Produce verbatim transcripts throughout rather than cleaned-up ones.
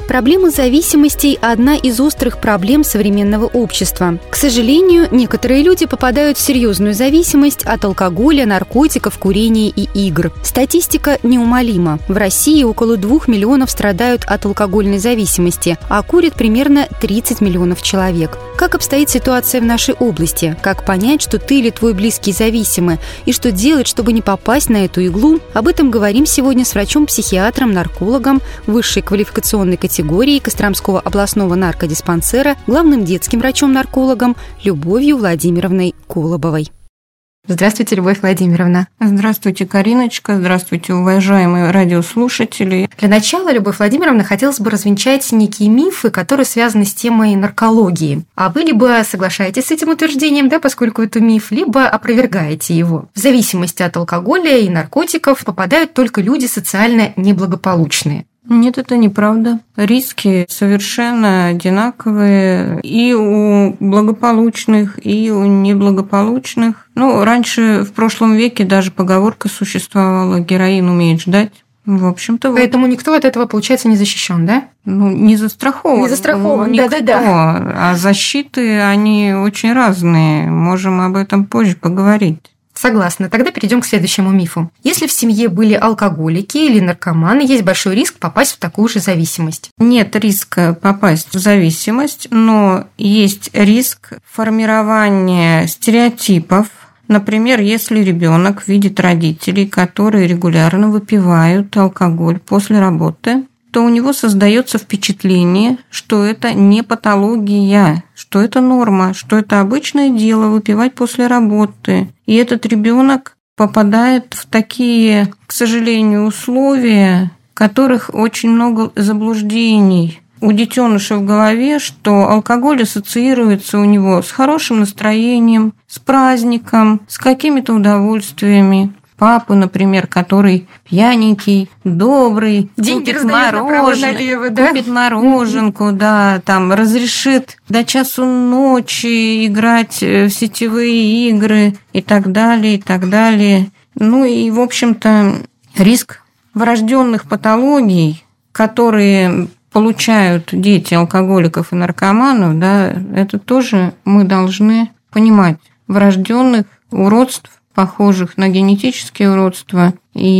Проблема зависимостей – одна из острых проблем современного общества. К сожалению, некоторые люди попадают в серьезную зависимость от алкоголя, наркотиков, курения и игр. Статистика неумолима. В России около двух миллионов страдают от алкогольной зависимости, а курят примерно тридцать миллионов человек. Как обстоит ситуация в нашей области? Как понять, что ты или твой близкий зависимы? И что делать, чтобы не попасть на эту иглу? Об этом говорим сегодня с врачом-психиатром, наркологом высшей квалификационной категории Костромского областного наркодиспансера, главным детским врачом-наркологом Любовью Владимировной Колобовой. Здравствуйте, Любовь Владимировна. Здравствуйте, Кариночка. Здравствуйте, уважаемые радиослушатели. Для начала, Любовь Владимировна, хотелось бы развенчать некие мифы, которые связаны с темой наркологии. А вы либо соглашаетесь с этим утверждением, да, поскольку это миф, либо опровергаете его. В зависимости от алкоголя и наркотиков попадают только люди социально неблагополучные. Нет, это неправда. Риски совершенно одинаковые и у благополучных, и у неблагополучных. Ну, раньше, в прошлом веке, даже поговорка существовала: героин умеет ждать. В общем-то, поэтому вот. Никто от этого, получается, не защищен, да? Ну, не застрахован. Не застрахован, да-да-да. А защиты, они очень разные. Можем об этом позже поговорить. Согласна. Тогда перейдем к следующему мифу. Если в семье были алкоголики или наркоманы, есть большой риск попасть в такую же зависимость. Нет риска попасть в зависимость, но есть риск формирования стереотипов. Например, если ребенок видит родителей, которые регулярно выпивают алкоголь после работы, то у него создается впечатление, что это не патология, что это норма, что это обычное дело выпивать после работы. И этот ребенок попадает в такие, к сожалению, условия, в которых очень много заблуждений. У детеныша в голове, что алкоголь ассоциируется у него с хорошим настроением, с праздником, с какими-то удовольствиями. Папа, например, который пьяненький, добрый, деньги купит мороженое, да? купит мороженку, да, там разрешит до часу ночи играть в сетевые игры и так далее, и так далее. Ну и, в общем-то, риск врожденных патологий, которые получают дети алкоголиков и наркоманов, да, это тоже мы должны понимать. Врожденных уродств, похожих на генетические уродства.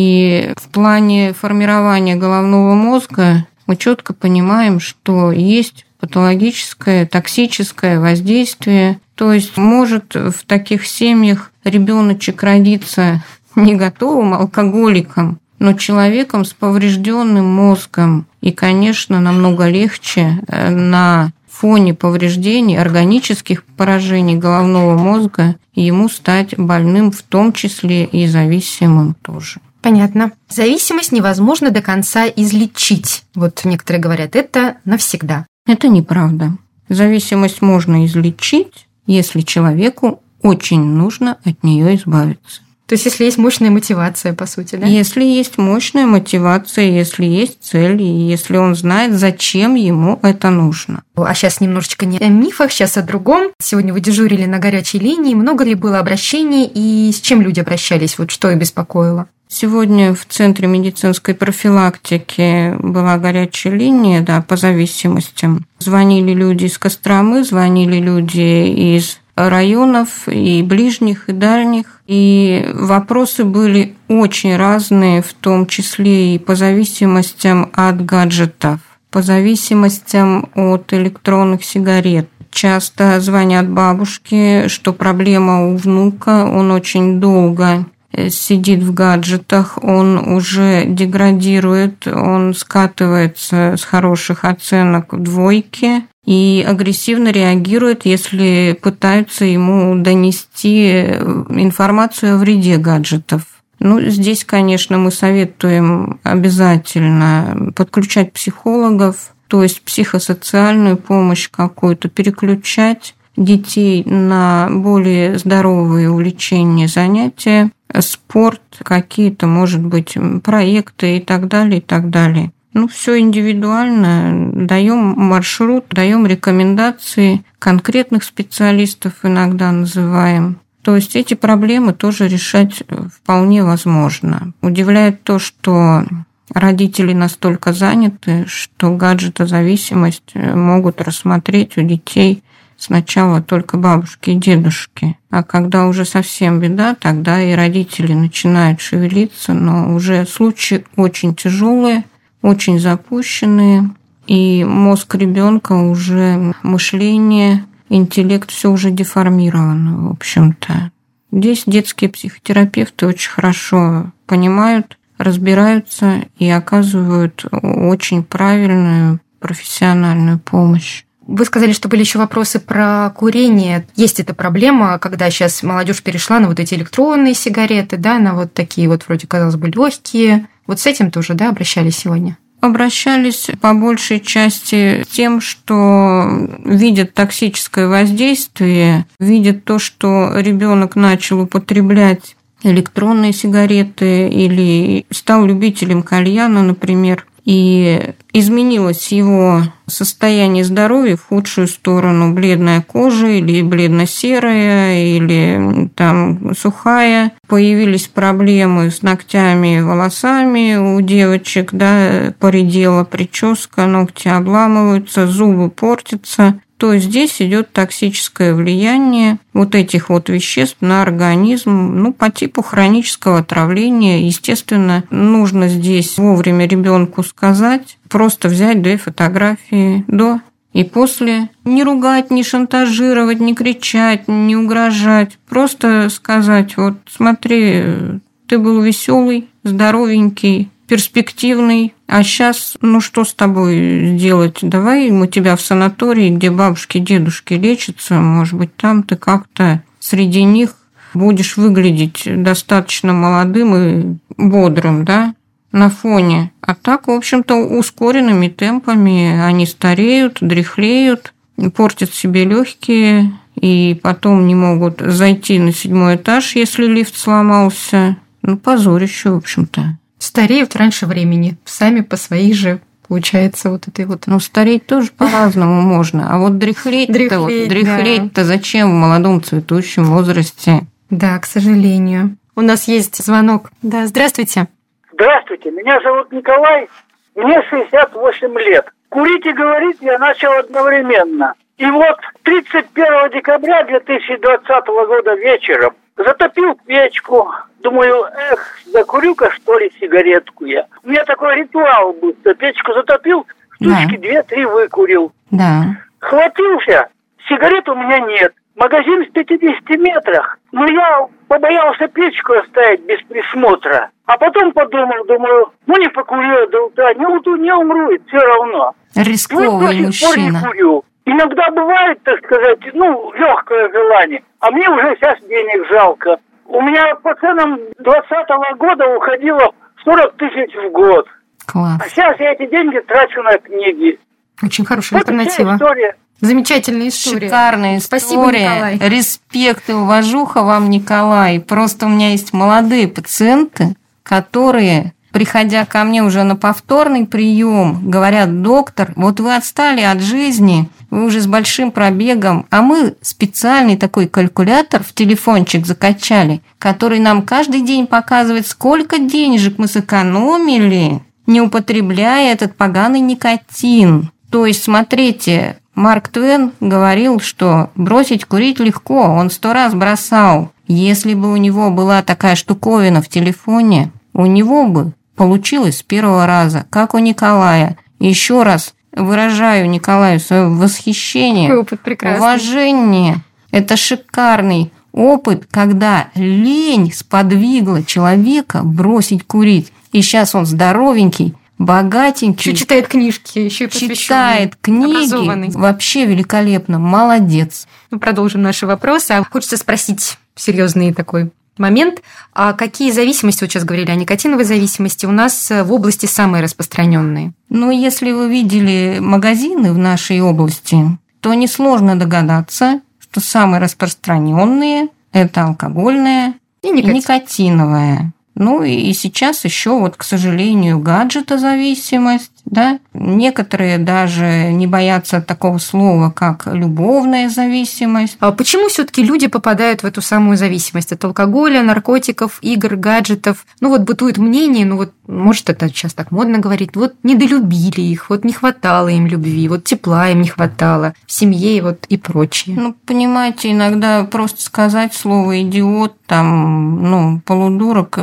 И в плане формирования головного мозга мы четко понимаем, что есть патологическое, токсическое воздействие. То есть может в таких семьях ребеночек родиться не готовым алкоголиком, но человеком с поврежденным мозгом. И, конечно, намного легче на фоне повреждений, органических поражений головного мозга ему стать больным, в том числе и зависимым тоже. Понятно. Зависимость невозможно до конца излечить. Вот некоторые говорят, это навсегда. Это неправда. Зависимость можно излечить, если человеку очень нужно от нее избавиться. То есть, если есть мощная мотивация, по сути, да? Если есть мощная мотивация, если есть цель, и если он знает, зачем ему это нужно. А сейчас немножечко не о мифах, сейчас о другом. Сегодня вы дежурили на горячей линии. Много ли было обращений и с чем люди обращались? Вот что их беспокоило? Сегодня в Центре медицинской профилактики была горячая линия, да, по зависимостям. Звонили люди из Костромы, звонили люди из районов и ближних, и дальних. И вопросы были очень разные, в том числе и по зависимостям от гаджетов, по зависимостям от электронных сигарет. Часто звонят бабушки, что проблема у внука, он очень долго сидит в гаджетах, он уже деградирует, он скатывается с хороших оценок в двойки и агрессивно реагирует, если пытаются ему донести информацию о вреде гаджетов. Ну, здесь, конечно, мы советуем обязательно подключать психологов, то есть психосоциальную помощь какую-то, переключать детей на более здоровые увлечения, занятия, спорт, какие-то, может быть, проекты и так далее, и так далее. Ну, все индивидуально. Даем маршрут, даем рекомендации, конкретных специалистов иногда называем. То есть эти проблемы тоже решать вполне возможно. Удивляет то, что родители настолько заняты, что гаджетозависимость могут рассмотреть у детей сначала только бабушки и дедушки. А когда уже совсем беда, тогда и родители начинают шевелиться, но уже случаи очень тяжелые, очень запущенные, и мозг ребенка уже, мышление, интеллект, все уже деформировано, в общем-то. Здесь детские психотерапевты очень хорошо понимают, разбираются и оказывают очень правильную профессиональную помощь. Вы сказали, что были еще вопросы про курение. Есть эта проблема, когда сейчас молодежь перешла на вот эти электронные сигареты, да, на вот такие вот вроде, казалось бы, легкие. Вот с этим тоже, да, обращались сегодня? Обращались по большей части тем, что видят токсическое воздействие, видят то, что ребенок начал употреблять электронные сигареты или стал любителем кальяна, например, и изменилось его состояние здоровья в худшую сторону. Бледная кожа или бледно-серая, или там сухая. Появились проблемы с ногтями и волосами у девочек, да, поредела прическа, ногти обламываются, зубы портятся. То здесь идет токсическое влияние вот этих вот веществ на организм, ну, по типу хронического отравления. Естественно, нужно здесь вовремя ребенку сказать, просто взять две фотографии до и после. Не ругать, не шантажировать, не кричать, не угрожать. Просто сказать, вот смотри, ты был веселый, здоровенький, перспективный, а сейчас, ну что с тобой сделать? Давай мы тебя в санатории, где бабушки, дедушки лечатся, может быть, там ты как-то среди них будешь выглядеть достаточно молодым и бодрым, да, на фоне. А так, в общем-то, ускоренными темпами они стареют, дряхлеют, портят себе легкие и потом не могут зайти на седьмой этаж, если лифт сломался. Ну, позорище, в общем-то. Стареют раньше времени, сами по своей же, получается, вот этой вот... Ну, стареть тоже по-разному можно, а вот дряхлеть-то, дряхлеть, вот, дряхлеть-то да. Зачем в молодом цветущем возрасте? Да, к сожалению. У нас есть звонок. Да, здравствуйте. Здравствуйте, меня зовут Николай, мне шестьдесят восемь лет. Курить и говорить я начал одновременно. И вот тридцать первого декабря две тысячи двадцатого года вечером затопил печку. Думаю, эх, закурю-ка, что ли, сигаретку я. У меня такой ритуал был. Печку затопил, штучки да. две-три выкурил. Да. Хватился, сигарет у меня нет. Магазин в пятидесяти метрах. Но я побоялся печку оставить без присмотра. А потом подумал, думаю, ну не покурю до утра, не, уту, не умру, и все равно. Рисковый до сих пор не курю. Иногда бывает, так сказать, ну, легкое желание. А мне уже сейчас денег жалко. У меня по ценам двадцатого года уходило сорок тысяч в год. Класс. А сейчас я эти деньги трачу на книги. Очень хорошая вот альтернатива. История. Замечательная история. Шикарная история. Спасибо, Николай. Респект и уважуха вам, Николай. Просто у меня есть молодые пациенты, которые, приходя ко мне уже на повторный прием, говорят: доктор, вот вы отстали от жизни, вы уже с большим пробегом, а мы специальный такой калькулятор в телефончик закачали, который нам каждый день показывает, сколько денежек мы сэкономили, не употребляя этот поганый никотин. То есть, смотрите, Марк Твен говорил, что бросить курить легко, он сто раз бросал. Если бы у него была такая штуковина в телефоне, у него бы получилось с первого раза, как у Николая. Еще раз выражаю Николаю свое восхищение, опыт прекрасный. Уважение. Это шикарный опыт, когда лень сподвигла человека бросить курить. И сейчас он здоровенький, богатенький. Еще читает книжки, еще и читает книги. Вообще великолепно, молодец. Мы продолжим наши вопросы. А хочется спросить серьезный такой момент. А какие зависимости, вот сейчас говорили о никотиновой зависимости, у нас в области самые распространенные? Ну, если вы видели магазины в нашей области, то несложно догадаться, что самые распространенные – это алкогольная и, никотин. и никотиновая. Ну и сейчас еще вот, к сожалению, гаджетозависимость, да? Некоторые даже не боятся такого слова, как любовная зависимость. А почему все-таки люди попадают в эту самую зависимость от алкоголя, наркотиков, игр, гаджетов? Ну вот бытует мнение, ну вот, может, это сейчас так модно говорить, вот недолюбили их, вот не хватало им любви, вот тепла им не хватало в семье вот и прочее. Ну, понимаете, иногда просто сказать слово «идиот», там, ну, полудурок,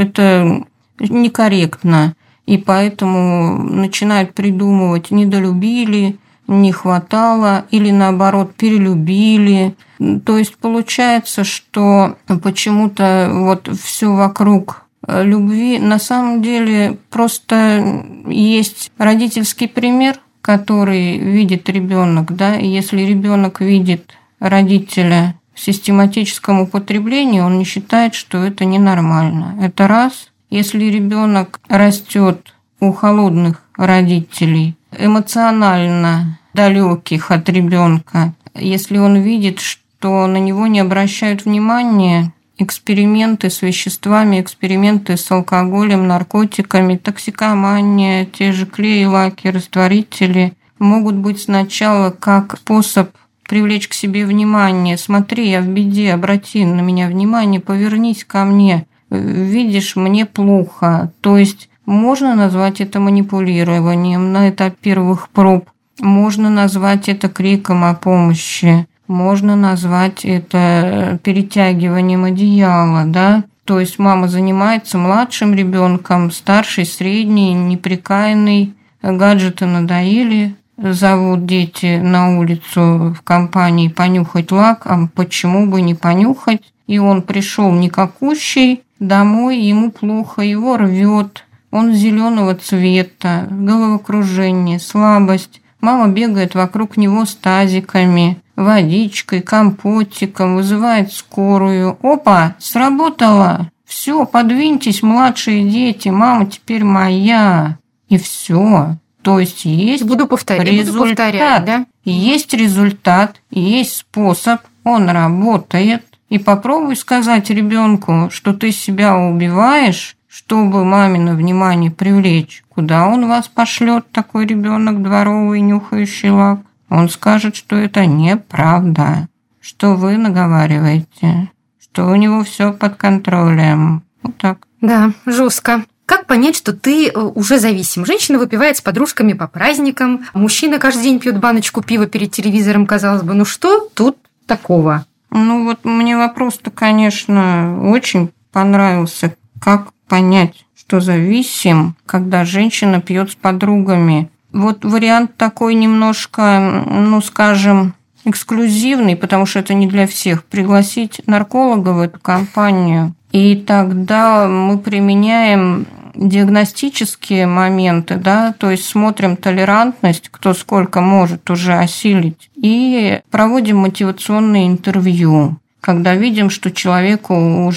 это некорректно. И поэтому начинают придумывать «недолюбили», «не хватало» или, наоборот, «перелюбили». То есть получается, что почему-то вот все вокруг любви. На самом деле просто есть родительский пример, который видит ребенок, да, и если ребенок видит родителя в систематическом употреблении, он не считает, что это ненормально. Это раз. Если ребенок растет у холодных родителей, эмоционально далеких от ребенка, если он видит, что на него не обращают внимания, эксперименты с веществами, эксперименты с алкоголем, наркотиками, токсикомания, те же клеи, лаки, растворители могут быть сначала как способ привлечь к себе внимание. Смотри, я в беде, обрати на меня внимание, повернись ко мне. Видишь, мне плохо. То есть можно назвать это манипулированием на этапе первых проб, можно назвать это криком о помощи, можно назвать это перетягиванием одеяла, да. То есть мама занимается младшим ребенком, старший, средний, неприкаянный, гаджеты надоели, зовут дети на улицу в компании понюхать лак, а почему бы не понюхать? И он пришел никакущий, домой ему плохо, его рвет, он зеленого цвета, головокружение, слабость. Мама бегает вокруг него с тазиками, водичкой, компотиком, вызывает скорую. Опа, сработало. Все, подвиньтесь, младшие дети, мама теперь моя. И все. То есть есть буду повторять, результат. Буду повторять, да? Есть результат, есть способ, он работает. И попробуй сказать ребенку, что ты себя убиваешь, чтобы мамино внимание привлечь. Куда он вас пошлет, такой ребенок дворовый, нюхающий лак? Он скажет, что это неправда, что вы наговариваете, что у него все под контролем. Вот так. Да, жестко. Как понять, что ты уже зависим? Женщина выпивает с подружками по праздникам, мужчина каждый день пьет баночку пива перед телевизором, казалось бы. Ну что тут такого? Ну вот мне вопрос-то, конечно, очень понравился. Как понять, что зависим, когда женщина пьет с подругами? Вот вариант такой немножко, ну, скажем, эксклюзивный, потому что это не для всех. Пригласить нарколога в эту компанию, и тогда мы применяем диагностические моменты, да, то есть смотрим толерантность, кто сколько может уже осилить, и проводим мотивационные интервью, когда видим, что человеку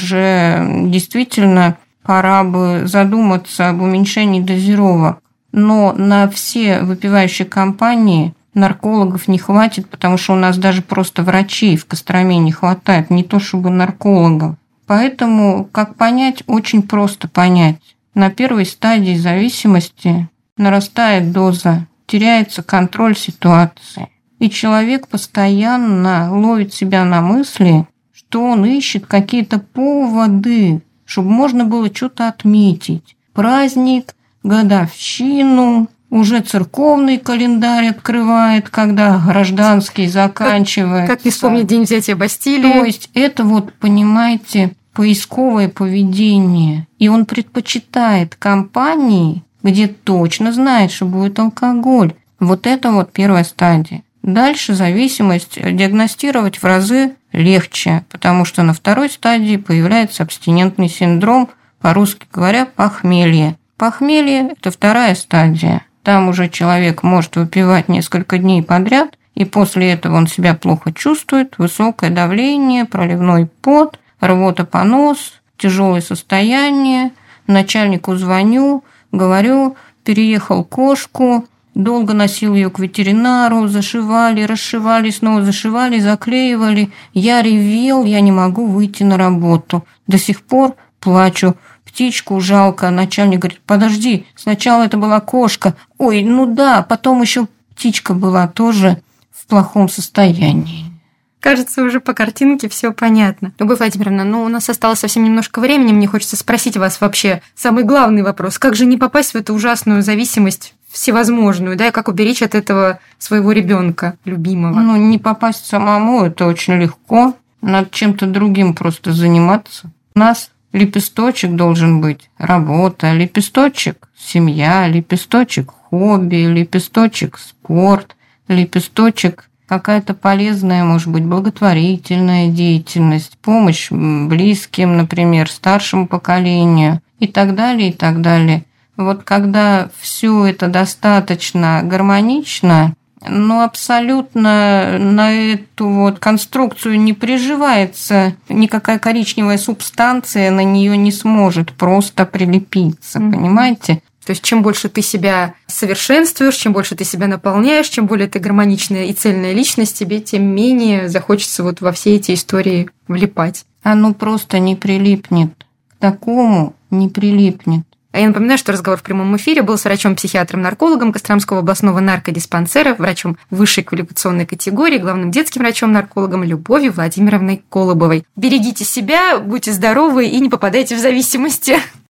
уже действительно пора бы задуматься об уменьшении дозировок. Но на все выпивающие компании наркологов не хватит, потому что у нас даже просто врачей в Костроме не хватает, не то чтобы наркологов. Поэтому, как понять, очень просто понять. На первой стадии зависимости нарастает доза, теряется контроль ситуации. И человек постоянно ловит себя на мысли, что он ищет какие-то поводы, чтобы можно было что-то отметить. Праздник, годовщину, уже церковный календарь открывает, когда гражданский заканчивается. Как, как не вспомнить день взятия Бастилии. То есть это вот, понимаете, поисковое поведение. И он предпочитает компании, где точно знает, что будет алкоголь. Вот это вот первая стадия. Дальше зависимость диагностировать в разы легче, потому что на второй стадии появляется абстинентный синдром, по-русски говоря, похмелье. Похмелье – это вторая стадия. Там уже человек может выпивать несколько дней подряд, и после этого он себя плохо чувствует, высокое давление, проливной пот, рвота, понос, тяжелое состояние. Начальнику звоню, говорю, переехал кошку, долго носил ее к ветеринару, зашивали, расшивали, снова зашивали, заклеивали. Я ревел, я не могу выйти на работу. До сих пор плачу, птичку жалко. Начальник говорит: подожди, сначала это была кошка. Ой, ну да, потом еще птичка была тоже в плохом состоянии. Кажется, уже по картинке все понятно. Любовь Владимировна, ну у нас осталось совсем немножко времени. Мне хочется спросить вас вообще самый главный вопрос. Как же не попасть в эту ужасную зависимость всевозможную, да, и как уберечь от этого своего ребенка любимого? Ну, не попасть самому, это очень легко. Надо чем-то другим просто заниматься. У нас лепесточек должен быть работа, лепесточек семья, лепесточек хобби, лепесточек спорт, лепесточек какая-то полезная, может быть, благотворительная деятельность, помощь близким, например, старшему поколению и так далее, и так далее. Вот когда все это достаточно гармонично, но абсолютно на эту вот конструкцию не приживается никакая коричневая субстанция, на нее не сможет просто прилепиться, mm-hmm. понимаете? То есть чем больше ты себя совершенствуешь, чем больше ты себя наполняешь, чем более ты гармоничная и цельная личность, тебе тем менее захочется вот во все эти истории влипать. Оно просто не прилипнет. К такому не прилипнет. А я напоминаю, что разговор в прямом эфире был с врачом-психиатром-наркологом Костромского областного наркодиспансера, врачом высшей квалификационной категории, главным детским врачом-наркологом Любовью Владимировной Колобовой. Берегите себя, будьте здоровы и не попадайте в зависимости.